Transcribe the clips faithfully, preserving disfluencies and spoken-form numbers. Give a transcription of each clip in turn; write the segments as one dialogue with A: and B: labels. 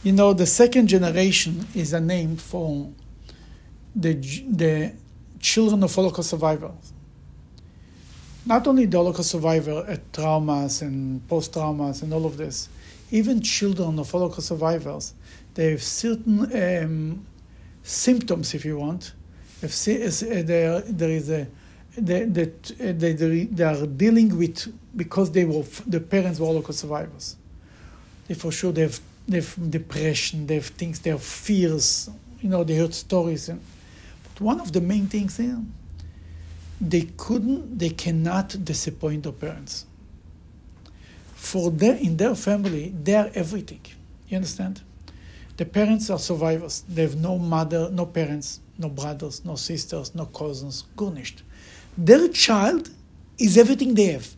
A: You know, the second generation is a name for the the children of Holocaust survivors. Not only the Holocaust survivor at traumas and post-traumas and all of this, even children of Holocaust survivors, they have certain um, symptoms, if you want. If there, there is a that they, they, they are dealing with because they were the parents were Holocaust survivors. They for sure they have they have depression, they have things, they have fears. You know, they heard stories. And, but one of the main things here, they couldn't, they cannot disappoint their parents. For their, in their family, they are everything. You understand? The parents are survivors. They have no mother, no parents, no brothers, no sisters, no cousins, garnished. Their child is everything they have.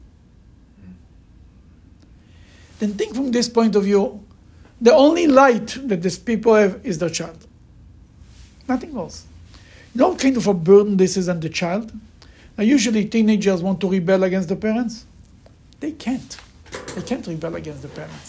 A: Then think from this point of view, the only light that these people have is their child. Nothing else. You know what kind of a burden this is on the child? Now, usually teenagers want to rebel against the parents. They can't. They can't rebel against the parents.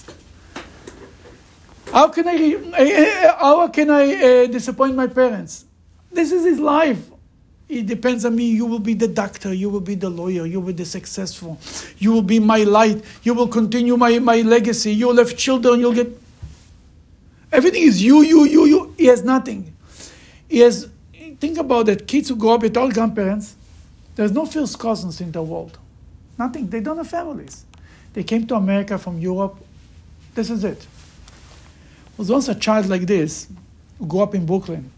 A: How can I, how can I uh, disappoint my parents? This is his life. It depends on me. You will be the doctor. You will be the lawyer. You will be the successful. You will be my light. You will continue my, my legacy. You will have children. You'll get... Everything is you, you, you, you. He has nothing. He has... Think about it. Kids who grow up with all grandparents, there's no first cousins in the world. Nothing. They don't have families. They came to America from Europe. This is it. There was once a child like this who grew up in Brooklyn.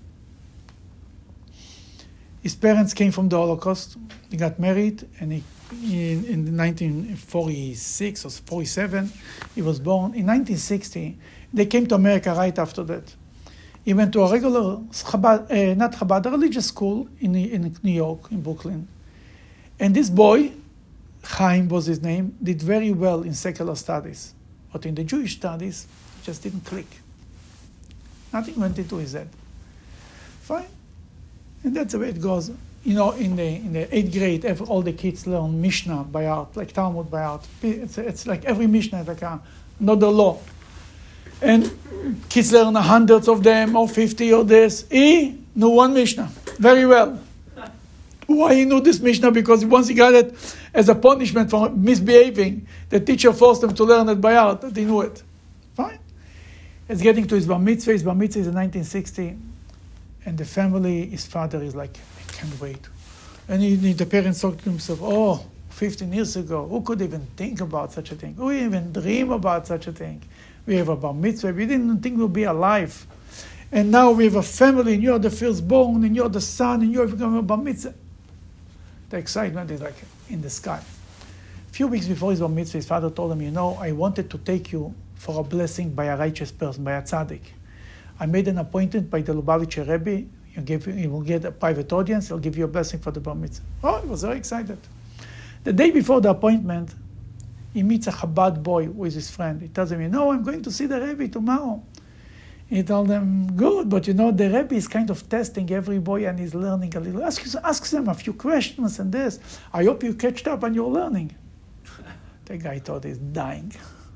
A: His parents came from the Holocaust. He got married, and he, in, in nineteen forty-six or forty-seven, he was born. In nineteen sixty, they came to America right after that. He went to a regular, Chabad, uh, not Chabad, a religious school in, in New York, in Brooklyn. And this boy, Chaim was his name, did very well in secular studies. But in the Jewish studies, it just didn't click. Nothing went into his head. Fine. And that's the way it goes. You know, in the in the eighth grade, every, all the kids learn Mishnah by heart, like Talmud by heart. It's, it's like every Mishnah is like a, another law. And kids learn hundreds of them, or fifty, or this. He knew one Mishnah very well. Why he knew this Mishnah? Because once he got it as a punishment for misbehaving, the teacher forced him to learn it by heart. He knew it. Fine. It's getting to his bar mitzvah. His bar mitzvah is in nineteen sixty. And the family, his father is like, I can't wait. And he, the parents thought to himself, oh, fifteen years ago, who could even think about such a thing? Who even dream about such a thing? We have a bar mitzvah. We didn't think we'll be alive. And now we have a family, and you're the firstborn, and you're the son, and you're becoming a bar mitzvah. The excitement is like in the sky. A few weeks before his bar mitzvah, his father told him, you know, I wanted to take you for a blessing by a righteous person, by a tzaddik. I made an appointment by the Lubavitcher Rebbe. You, give, you will get a private audience. He'll give you a blessing for the bar mitzvah. Oh, he was very excited. The day before the appointment, he meets a Chabad boy who is his friend. He tells him, you know, I'm going to see the Rebbe tomorrow. He told them, good, but you know, the Rebbe is kind of testing every boy and he's learning a little. Ask, ask them a few questions and this. I hope you catched up and you're learning. The guy thought he's dying.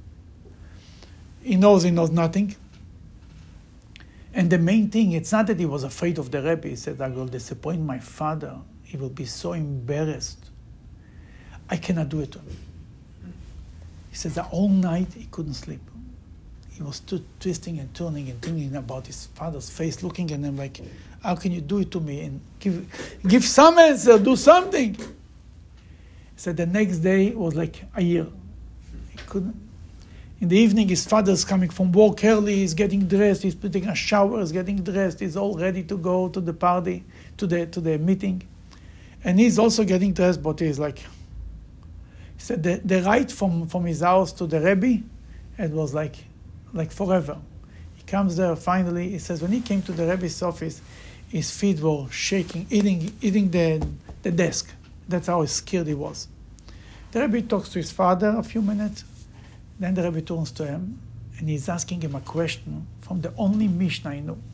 A: He knows he knows nothing. And the main thing, it's not that he was afraid of the Rebbe. He said, I will disappoint my father. He will be so embarrassed. I cannot do it to him. He said that all night he couldn't sleep. He was too twisting and turning and thinking about his father's face, looking at him like, how can you do it to me? And give, give some answer, do something. He said the next day was like a year. He couldn't. In the evening, his father's coming from work early, he's getting dressed, he's putting a shower, he's getting dressed, he's all ready to go to the party, to the to the meeting. And he's also getting dressed, but he's like, he said the, the ride from, from his house to the Rebbe, it was like, like forever. He comes there finally, he says when he came to the Rebbe's office, his feet were shaking, eating, eating the, the desk. That's how scared he was. The Rebbe talks to his father a few minutes. Then the Rebbe turns to him, and he's asking him a question from the only Mishnah I know.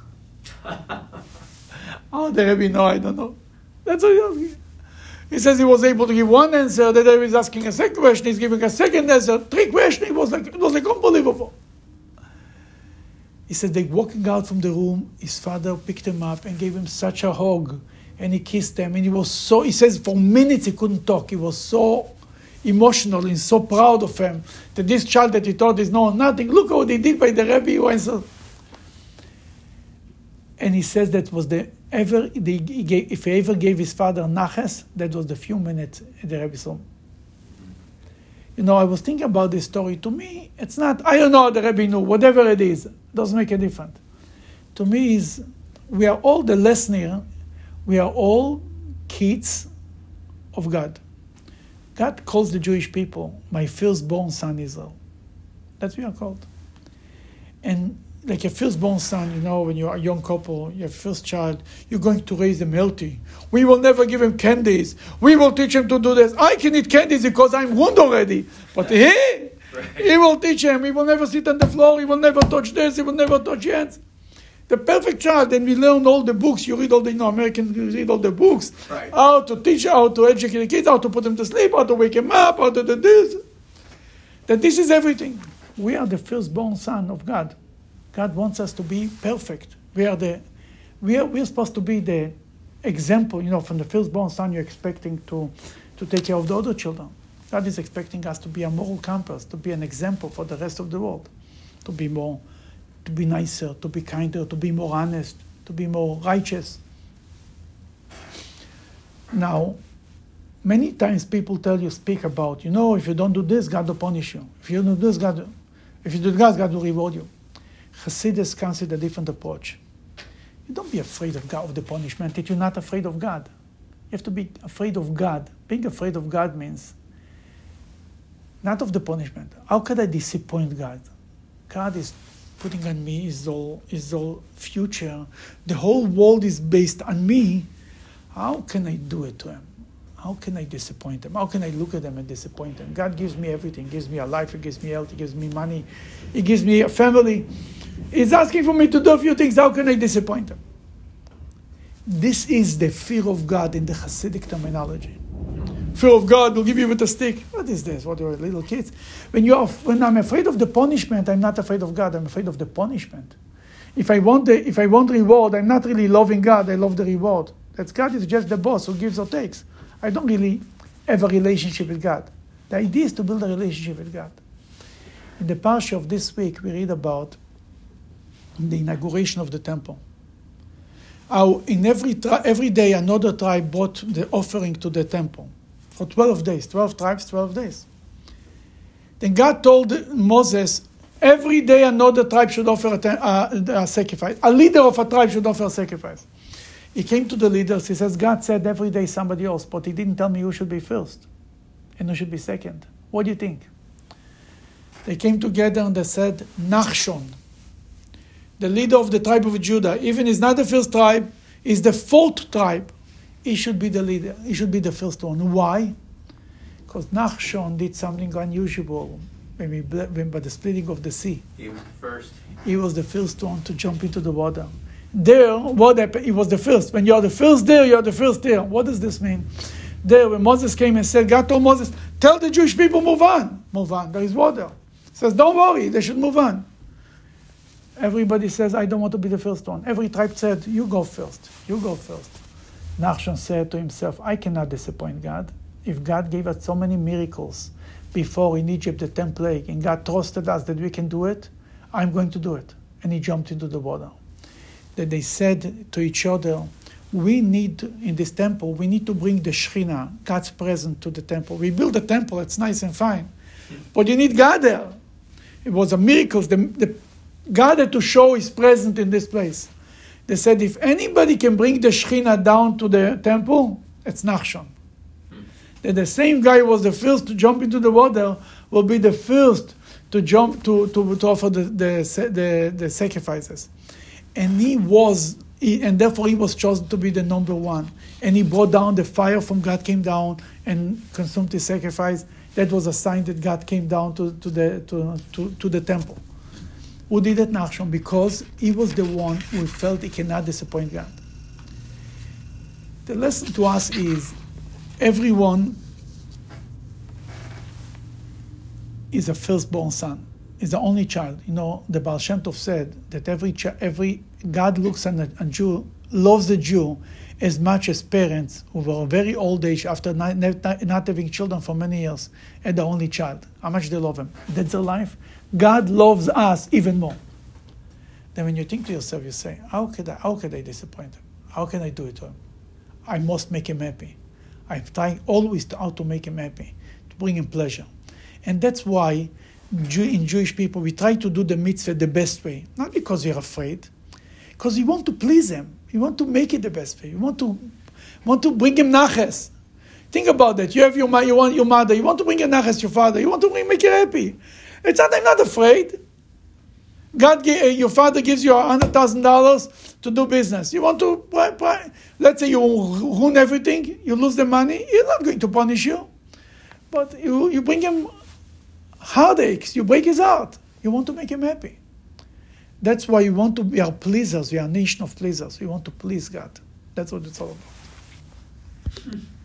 A: How the Rebbe know? I don't know. That's what he's asking. He says he was able to give one answer, the Rebbe is asking a second question, he's giving a second answer, three questions, it was like, it was like unbelievable. He said they walking out from the room, his father picked him up and gave him such a hug, and he kissed him, and he was so, he says for minutes he couldn't talk. He was so emotional and so proud of him, that this child that he thought is no nothing, look what he did by the Rebbe. He went so. And he says that was the ever, the, he gave, if he ever gave his father naches, that was the few minutes at the Rebbe's home. You know, I was thinking about this story. To me, it's not, I don't know, the Rebbe knew, whatever it is, doesn't make a difference. To me, is we are all the listener, we are all kids of God. God calls the Jewish people, my firstborn son Israel. That's what we are called. And like a firstborn son, you know, when you're a young couple, your first child, you're going to raise him healthy. We will never give him candies. We will teach him to do this. I can eat candies because I'm wounded already. But he, right. he will teach him. He will never sit on the floor. He will never touch this. He will never touch hands. The perfect child. Then we learn all the books. You read all the, you know, Americans read all the books. Right. How to teach, how to educate the kids, how to put them to sleep, how to wake them up, how to do this. That this is everything. We are the firstborn son of God. God wants us to be perfect. We are the, we are we're supposed to be the example. You know, from the firstborn son, you're expecting to, to take care of the other children. God is expecting us to be a moral compass, to be an example for the rest of the world, to be more, to be nicer, to be kinder, to be more honest, to be more righteous. Now, many times people tell you, speak about, you know, if you don't do this, God will punish you. If you don't do this, God, if you do this, God will reward you. Hasidus comes with a different approach. You don't be afraid of God, of the punishment, if you're not afraid of God. You have to be afraid of God. Being afraid of God means not of the punishment. How could I disappoint God? God is putting on me his whole, his whole future. The whole world is based on me. How can I do it to him? How can I disappoint him? How can I look at him and disappoint him? God gives me everything. He gives me a life. He gives me health. He gives me money. He gives me a family. He's asking for me to do a few things. How can I disappoint him? This is the fear of God in the Hasidic terminology. Fear of God will give you with a stick. What is this? What are little kids? When you are, when I'm afraid of the punishment, I'm not afraid of God. I'm afraid of the punishment. If I want the, if I want reward, I'm not really loving God. I love the reward. That God is just the boss who gives or takes. I don't really have a relationship with God. The idea is to build a relationship with God. In the parsha of this week, we read about the inauguration of the temple. How in every tri- every day another tribe brought the offering to the temple for twelve days. twelve tribes, twelve days. Then God told Moses, every day another tribe should offer a, te- uh, a sacrifice. A leader of a tribe should offer a sacrifice. He came to the leaders. He says, God said every day somebody else, but he didn't tell me who should be first and who should be second. What do you think? They came together and they said, Nachshon, the leader of the tribe of Judah, even he's not the first tribe, he's the fourth tribe. He should be the leader. He should be the first one. Why? Because Nachshon did something unusual when we, when by the splitting of the sea.
B: He was the first.
A: He was the first one to jump into the water. There, what happened? He was the first. When you are the first there, you are the first there. What does this mean? There, when Moses came and said, God told Moses, tell the Jewish people, move on. Move on. There is water. He says, don't worry, they should move on. Everybody says, I don't want to be the first one. Every tribe said, you go first. You go first. Nachshon said to himself, I cannot disappoint God. If God gave us so many miracles before in Egypt, the ten plague, and God trusted us that we can do it, I'm going to do it. And he jumped into the water. That they said to each other, we need, in this temple, we need to bring the Shekhinah, God's presence, to the temple. We build a temple, it's nice and fine. But you need God there. It was a miracle. The, the, God had to show his presence in this place. They said, if anybody can bring the Shekhinah down to the temple, it's Nachshon. That the same guy who was the first to jump into the water will be the first to jump to, to, to offer the, the, the, the sacrifices. And he was, he, and therefore he was chosen to be the number one. And he brought down the fire from God, came down and consumed his sacrifice. That was a sign that God came down to, to, the, to, to, to the temple. Who did it? Nachshon, because he was the one who felt he cannot disappoint God. The lesson to us is, everyone is a firstborn son. is the only child. You know, the Baal Shem Tov said that every ch- every God looks on a, a Jew, loves the Jew as much as parents who were very old age after not, not, not having children for many years and the only child. How much they love him. That's their life. God loves us even more. Then when you think to yourself, you say, how could I, how could I disappoint him? How can I do it to him? I must make him happy. I'm trying always to, how to make him happy, to bring him pleasure. And that's why in Jewish people, we try to do the mitzvah the best way. Not because we're afraid, because we want to please him. You want to make it the best way. You want to want to bring him naches. Think about that. You have your you want your mother. You want to bring a naches your father. You want to bring, make her happy. It's not. I'm not afraid. God, your father gives you a hundred thousand dollars to do business. You want to, let's say you ruin everything. You lose the money. He's not going to punish you, but you you bring him heartaches. You break his heart. You want to make him happy. That's why we want to be our pleasers. We are a nation of pleasers. We want to please God. That's what it's all about.